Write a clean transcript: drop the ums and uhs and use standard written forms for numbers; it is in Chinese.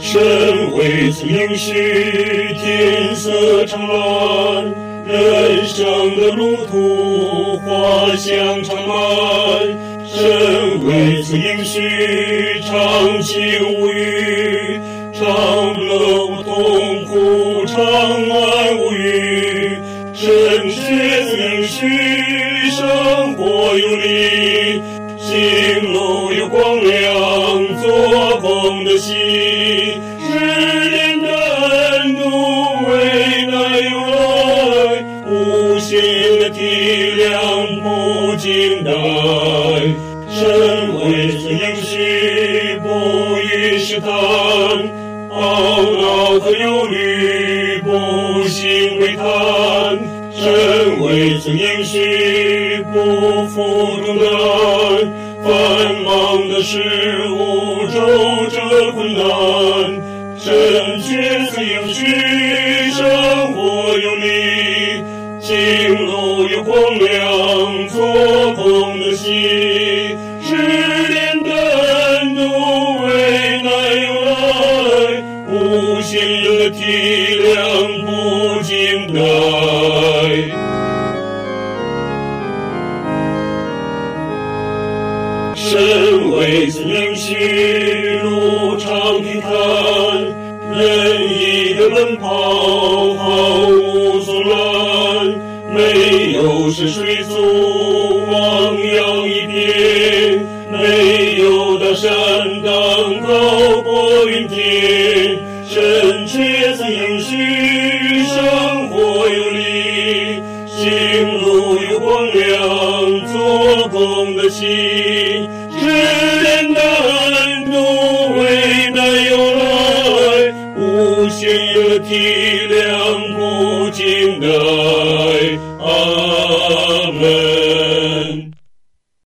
身未曾应许，天色常蓝，人生的路途花香常满。身未曾应许，长情无语，长乐无痛苦，长安无虞。身却曾应许，生活有力，行路有光亮，做工的心。日年的恩度为难有来，无限的体谅不经待。身未曾应许，不予试探，懊恼和忧虑不幸为叹。身未曾应许，不负重担，繁忙的事物周折困难。身却曾应许，生活有力，行路有光亮，做工的心。失恋的恩度为难有来，无限的体谅不经待。身未曾应许，路常平坦，任意的奔跑毫无阻拦。没有是水阻，汪洋一片，没有大山挡高过云天。身却曾应许，生活有力，行路有光亮，做工的心。失恋的恩度为难有来，无限的体谅不经待。